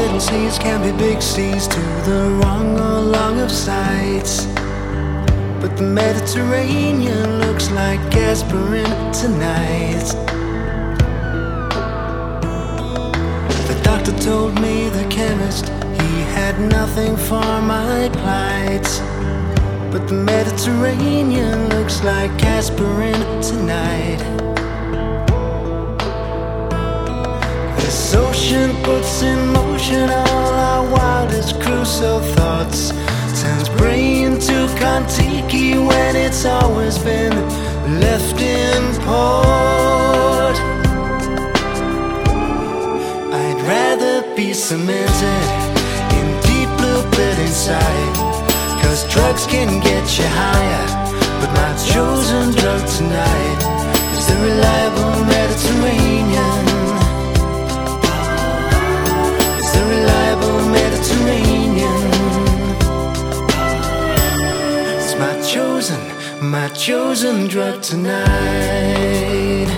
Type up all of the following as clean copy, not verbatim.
Little seas can be big seas to the wrong or long of sight. But the Mediterranean looks like aspirin tonight. The doctor told me, the chemist, he had nothing for my plight. But the Mediterranean looks like aspirin tonight. This ocean puts in motion all our wildest Crusoe thoughts. Turns prey into Kon-Tiki when it's always been left in port. I'd rather be cemented in deep blue pit inside, 'cause drugs can get you higher, but my chosen drug tonight is the reliable Mediterranean. It's the reliable Mediterranean. It's my chosen drug tonight.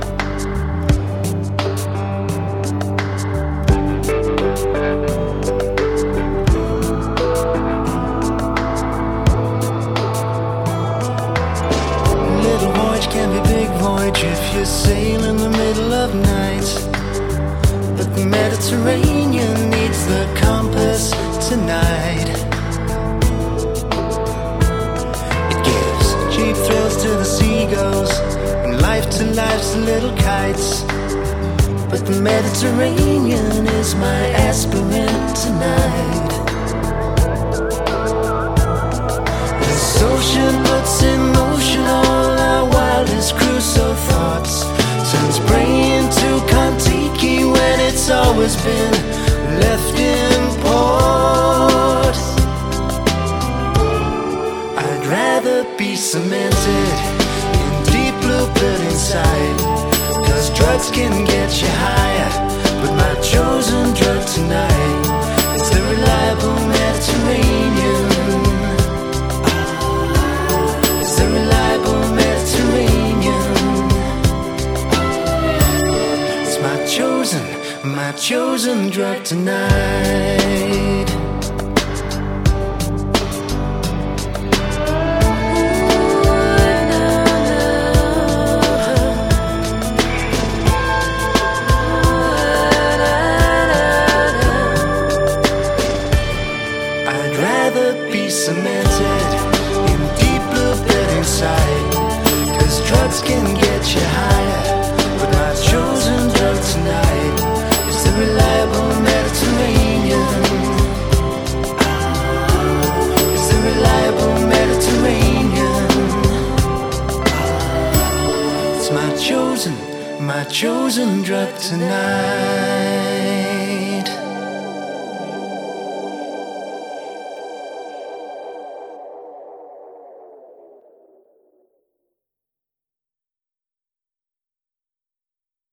If you sail in the middle of night, but the Mediterranean needs the compass tonight. It gives cheap thrills to the seagulls and life to life's little kites. But the Mediterranean is my aspirin tonight. This ocean puts in motion all our wildest Crusoe thoughts. Turns prey into Kon-Tiki when it's always been left in port. I'd rather be cemented in deep blue pit inside, 'cause drugs can get you higher, but my chosen drug tonight is the reliable Mediterranean. It's the reliable Mediterranean. It's my chosen drug tonight. I'd rather be cemented in deep blue pit inside, 'cause drugs can get you higher, but my chosen drug tonight is the reliable Mediterranean. It's the reliable Mediterranean. It's my chosen drug tonight.